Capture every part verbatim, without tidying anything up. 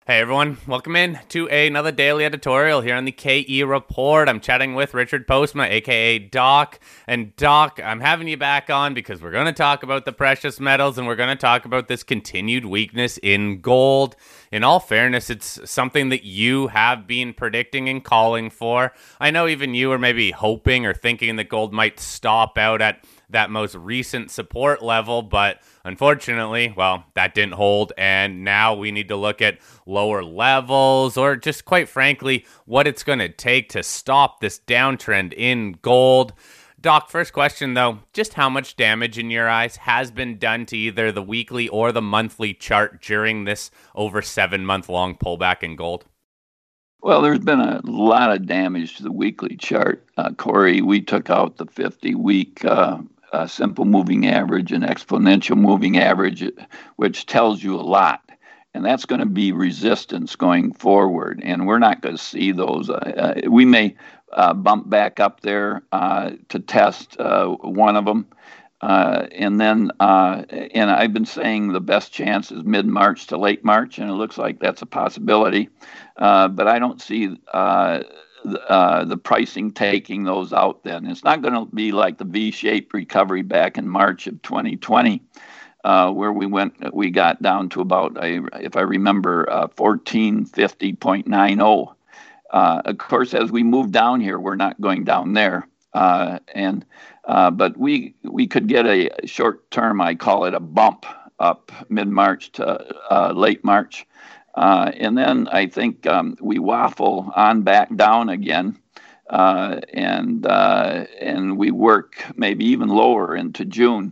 Hey everyone, welcome in to another daily editorial here on the K E Report. I'm chatting with Richard Postma, aka Doc. And Doc, I'm having you back on because we're going to talk about the precious metals and we're going to talk about this continued weakness in gold. In all fairness, it's something that you have been predicting and calling for. I know even you were maybe hoping or thinking that gold might stop out at that most recent support level, but unfortunately, well, that didn't hold, and now we need to look at lower levels, or just quite frankly, what it's going to take to stop this downtrend in gold. Doc, first question though, just how much damage in your eyes has been done to either the weekly or the monthly chart during this over seven month long pullback in gold? Well, there's been a lot of damage to the weekly chart. Uh, Corey, we took out the fifty-week uh, uh, simple moving average and exponential moving average, which tells you a lot. And that's going to be resistance going forward. And we're not going to see those. Uh, uh, we may uh, bump back up there uh, to test uh, one of them. Uh, and then, uh, and I've been saying the best chance is mid-March to late March, and it looks like that's a possibility. Uh, but I don't see uh, uh, the pricing taking those out then. It's not going to be like the V-shaped recovery back in March of twenty twenty, uh, where we went, we got down to about, a, if I remember, uh, fourteen fifty point nine zero. Uh, of course, as we move down here, we're not going down there. Uh, and uh, but we we could get a short term, I call it a bump up mid March to uh, late March, uh, and then I think um, we waffle on back down again, uh, and uh, and we work maybe even lower into June,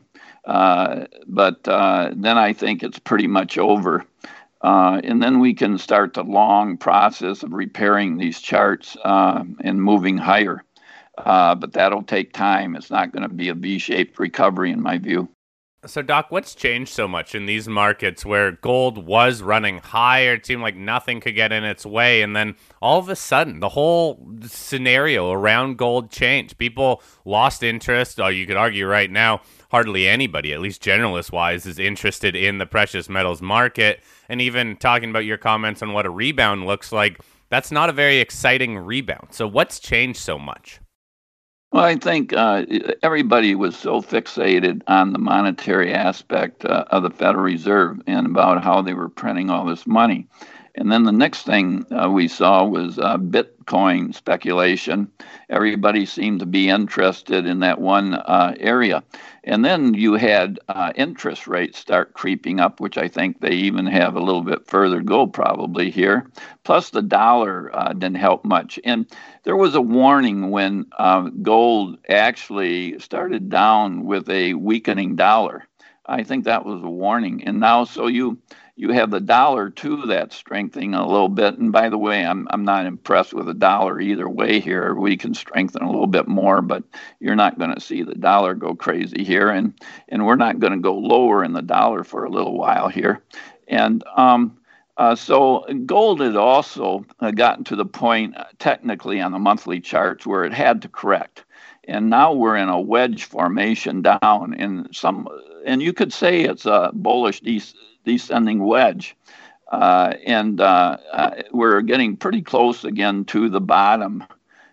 uh, but uh, then I think it's pretty much over. Uh, and then we can start the long process of repairing these charts uh, and moving higher. Uh, but that'll take time. It's not going to be a V-shaped recovery in my view. So, Doc, what's changed so much in these markets where gold was running higher? It seemed like nothing could get in its way. And then all of a sudden, the whole scenario around gold changed. People lost interest. Or you could argue right now, hardly anybody, at least generalist-wise, is interested in the precious metals market. And even talking about your comments on what a rebound looks like, that's not a very exciting rebound. So what's changed so much? Well, I think uh, everybody was so fixated on the monetary aspect uh, of the Federal Reserve and about how they were printing all this money. And then the next thing uh, we saw was uh, Bitcoin speculation. Everybody seemed to be interested in that one uh, area. And then you had uh, interest rates start creeping up, which I think they even have a little bit further to go probably here. Plus the dollar uh, didn't help much. And there was a warning when uh, gold actually started down with a weakening dollar. I think that was a warning. And now, so you you have the dollar too that's strengthening a little bit. And by the way, I'm I'm not impressed with the dollar either way here. We can strengthen a little bit more, but you're not going to see the dollar go crazy here, and and we're not going to go lower in the dollar for a little while here. And um, uh, so gold had also uh, gotten to the point uh, technically on the monthly charts where it had to correct. And now we're in a wedge formation down in some, and you could say it's a bullish de- descending wedge. Uh, and uh, uh, we're getting pretty close again to the bottom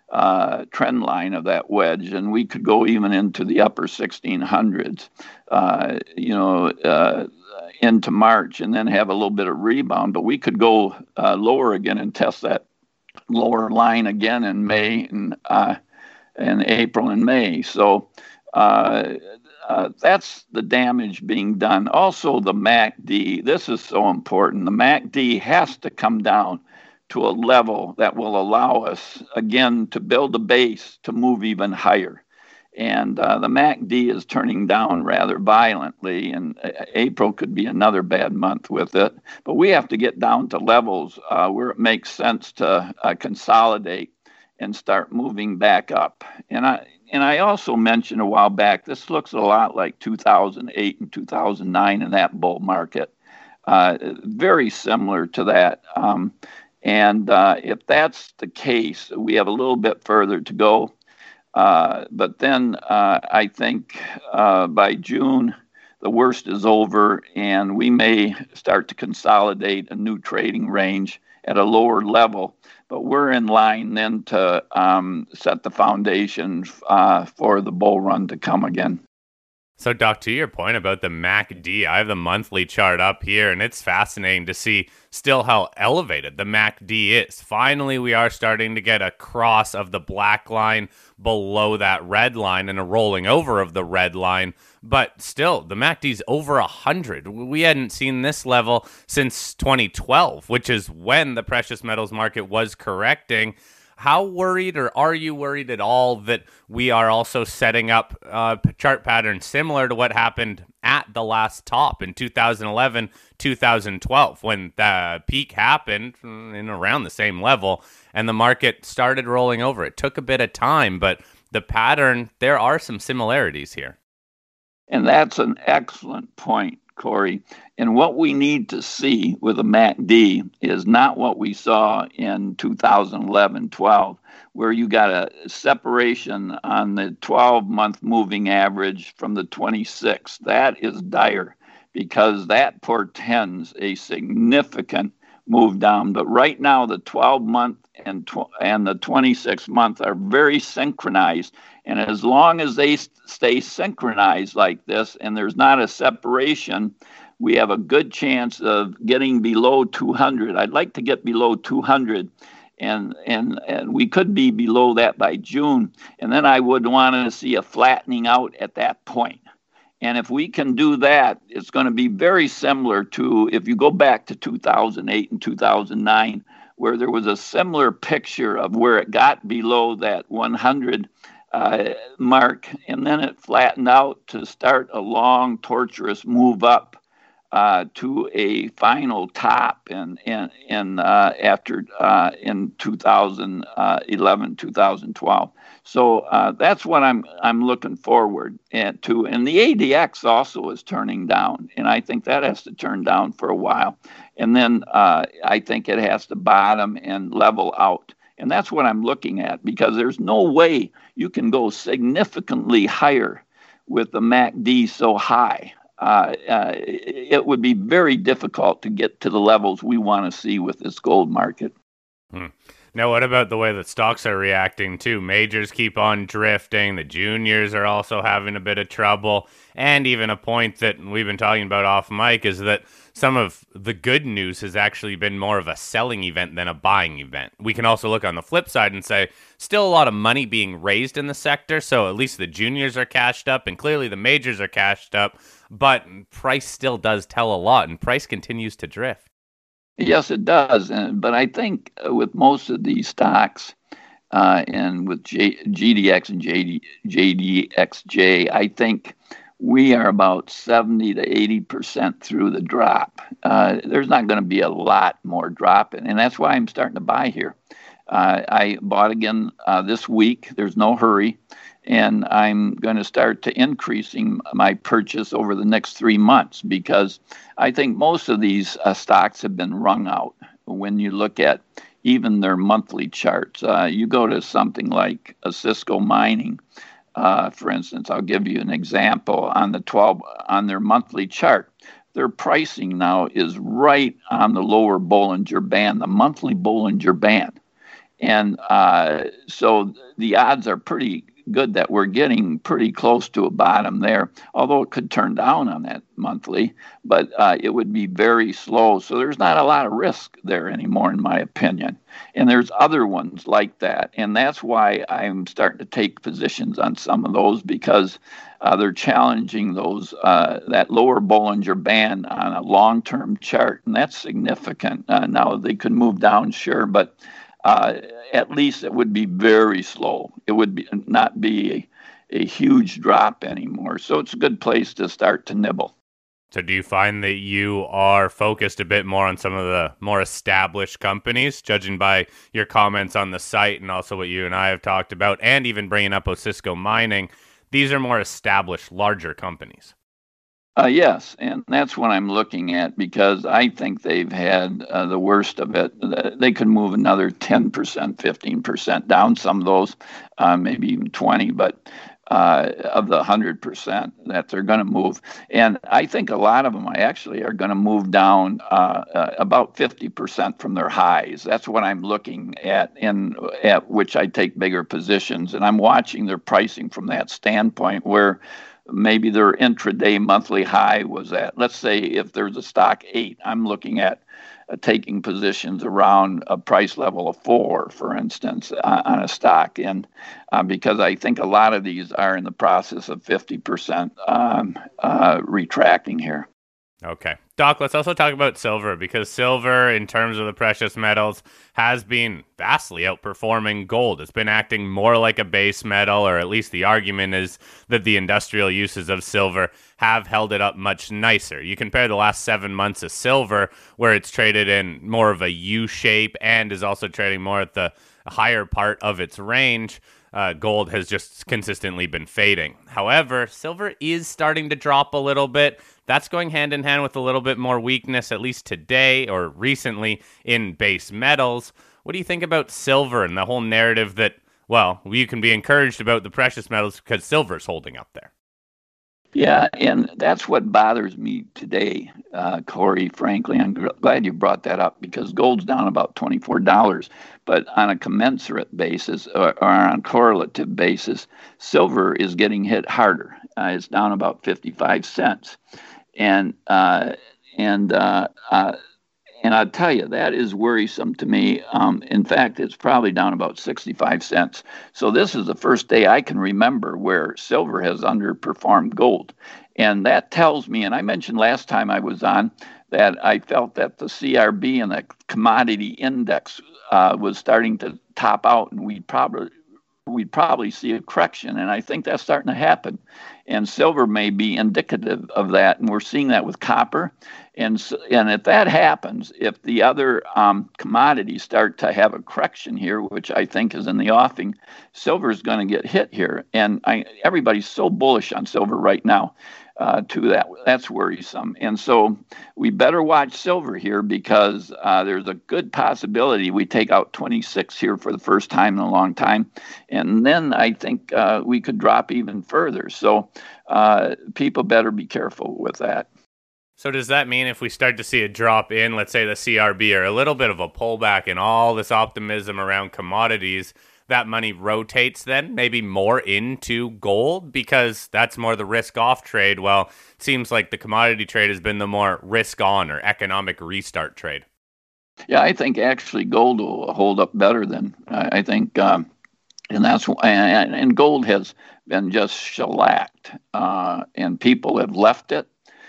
uh, trend line of that wedge. And we could go even into the upper sixteen hundreds, uh, you know, uh, into March and then have a little bit of rebound. But we could go uh, lower again and test that lower line again in May and uh, in April and May. So uh, uh, that's the damage being done. Also, the M A C D, this is so important. The M A C D has to come down to a level that will allow us, again, to build a base to move even higher. And uh, the M A C D is turning down rather violently, and April could be another bad month with it. But we have to get down to levels uh, where it makes sense to uh, consolidate and start moving back up. And I and I also mentioned a while back, this looks a lot like two thousand eight and two thousand nine in that bull market. Uh, very similar to that. Um, and uh, if that's the case, we have a little bit further to go. Uh, but then uh, I think uh, by June, the worst is over, and we may start to consolidate a new trading range at a lower level. But we're in line then to um, set the foundation uh, for the bull run to come again. So, Doc, to your point about the M A C D, I have the monthly chart up here, and it's fascinating to see still how elevated the M A C D is. Finally, we are starting to get a cross of the black line below that red line and a rolling over of the red line. But still, the M A C D is over one hundred. We hadn't seen this level since twenty twelve, which is when the precious metals market was correcting. How worried, or are you worried at all, that we are also setting up a chart pattern similar to what happened at the last top in two thousand eleven, two thousand twelve, when the peak happened in around the same level and the market started rolling over? It took a bit of time, but the pattern, there are some similarities here. And that's an excellent point, Corey. And what we need to see with the M A C D is not what we saw in two thousand eleven twelve, where you got a separation on the twelve-month moving average from the twenty-six. That is dire, because that portends a significant move down. But right now, the twelve-month and tw- and the twenty-six month are very synchronized. And as long as they st- stay synchronized like this, and there's not a separation, we have a good chance of getting below two hundred. I'd like to get below two hundred, and and and we could be below that by June. And then I would want to see a flattening out at that point. And if we can do that, it's going to be very similar to if you go back to two thousand eight and two thousand nine, where there was a similar picture of where it got below that one hundred uh, mark, and then it flattened out to start a long, torturous move up uh, to a final top in in, in uh, after uh, in two thousand eleven, two thousand twelve. So uh, that's what I'm I'm looking forward to. And the A D X also is turning down, and I think that has to turn down for a while. And then uh, I think it has to bottom and level out. And that's what I'm looking at, because there's no way you can go significantly higher with the M A C D so high. Uh, uh, it would be very difficult to get to the levels we want to see with this gold market. Hmm. Now, what about the way that stocks are reacting too? Majors keep on drifting. The juniors are also having a bit of trouble. And even a point that we've been talking about off mic is that some of the good news has actually been more of a selling event than a buying event. We can also look on the flip side and say still a lot of money being raised in the sector. So at least the juniors are cashed up, and clearly the majors are cashed up. But price still does tell a lot, and price continues to drift. Yes, it does. And, but I think with most of these stocks uh, and with J, G D X and J D, J D X J, I think we are about seventy to eighty percent through the drop. Uh, there's not going to be a lot more drop. And, and that's why I'm starting to buy here. Uh, I bought again uh, this week. There's no hurry. And I'm going to start to increasing my purchase over the next three months because I think most of these uh, stocks have been wrung out. When you look at even their monthly charts, uh, you go to something like a Cisco Mining, uh, for instance. I'll give you an example on the twelve on their monthly chart. Their pricing now is right on the lower Bollinger Band, the monthly Bollinger Band, and uh, so the odds are pretty good that we're getting pretty close to a bottom there, although it could turn down on that monthly, but uh, it would be very slow. So there's not a lot of risk there anymore, in my opinion. And there's other ones like that. And that's why I'm starting to take positions on some of those, because uh, they're challenging those uh, that lower Bollinger Band on a long-term chart. And that's significant. Uh, now, they could move down, sure, but Uh, at least it would be very slow. It would be, not be a, a huge drop anymore. So it's a good place to start to nibble. So do you find that you are focused a bit more on some of the more established companies, judging by your comments on the site and also what you and I have talked about, and even bringing up Cisco Mining? These are more established, larger companies. Uh, yes, and that's what I'm looking at, because I think they've had uh, the worst of it. They could move another ten percent, fifteen percent down, some of those, uh, maybe even twenty, but uh, of the one hundred percent that they're going to move. And I think a lot of them actually are going to move down uh, uh, about fifty percent from their highs. That's what I'm looking at, in at which I take bigger positions. And I'm watching their pricing from that standpoint, where maybe their intraday monthly high was at, let's say if there's a stock eight, I'm looking at uh, taking positions around a price level of four, for instance, uh, on a stock. And uh, because I think a lot of these are in the process of fifty percent um, uh, retracting here. Okay. Doc, let's also talk about silver, because silver, in terms of the precious metals, has been vastly outperforming gold. It's been acting more like a base metal, or at least the argument is that the industrial uses of silver have held it up much nicer. You compare the last seven months of silver, where it's traded in more of a U shape and is also trading more at the higher part of its range. Uh, gold has just consistently been fading. However, silver is starting to drop a little bit. That's going hand in hand with a little bit more weakness, at least today or recently, in base metals. What do you think about silver and the whole narrative that, well, you can be encouraged about the precious metals because silver's holding up there? Yeah, and that's what bothers me today, uh, Corey, frankly. I'm gr- glad you brought that up, because gold's down about twenty-four dollars. But on a commensurate basis, or, or on a correlative basis, silver is getting hit harder. Uh, it's down about fifty-five cents. And, uh, and, uh, uh, and I'll tell you, that is worrisome to me. Um, in fact, it's probably down about sixty-five cents. So this is the first day I can remember where silver has underperformed gold. And that tells me, and I mentioned last time I was on, that I felt that the C R B and the commodity index uh, was starting to top out, and we'd probably we'd probably see a correction. And I think that's starting to happen. And silver may be indicative of that. And we're seeing that with copper. And so, and if that happens, if the other um, commodities start to have a correction here, which I think is in the offing, silver is going to get hit here. And I, everybody's so bullish on silver right now. Uh, to that, that's worrisome. And so we better watch silver here, because uh, there's a good possibility we take out twenty-six here for the first time in a long time. And then I think uh, we could drop even further. So uh, people better be careful with that. So does that mean if we start to see a drop in, let's say the C R B, or a little bit of a pullback in all this optimism around commodities, that money rotates then maybe more into gold, because that's more the risk off trade? Well, it seems like the commodity trade has been the more risk on or economic restart trade. Yeah, I think actually gold will hold up better than I, I think. Um, and that's and, and gold has been just shellacked, uh, and people have left it.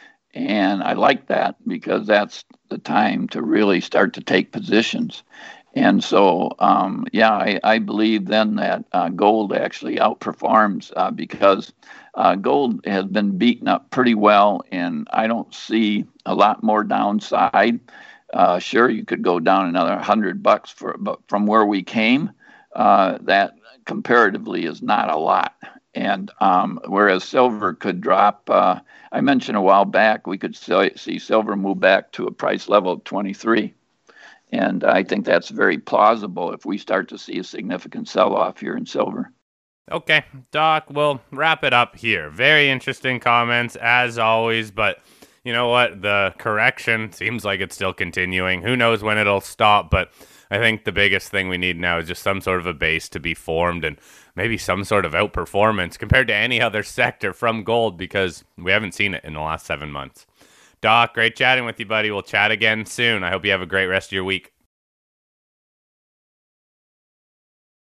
And I like that, because that's the time to really start to take positions. And so, um, yeah, I, I believe then that uh, gold actually outperforms, uh, because uh, gold has been beaten up pretty well, and I don't see a lot more downside. Uh, sure, you could go down another hundred bucks for, but from where we came, uh, that comparatively is not a lot. And um, whereas silver could drop, uh, I mentioned a while back, we could see silver move back to a price level of twenty-three. And I think that's very plausible if we start to see a significant sell-off here in silver. Okay, Doc, we'll wrap it up here. Very interesting comments, as always, but you know what? The correction seems like it's still continuing. Who knows when it'll stop, but I think the biggest thing we need now is just some sort of a base to be formed, and maybe some sort of outperformance compared to any other sector from gold, because we haven't seen it in the last seven months. Doc, great chatting with you, buddy. We'll chat again soon. I hope you have a great rest of your week.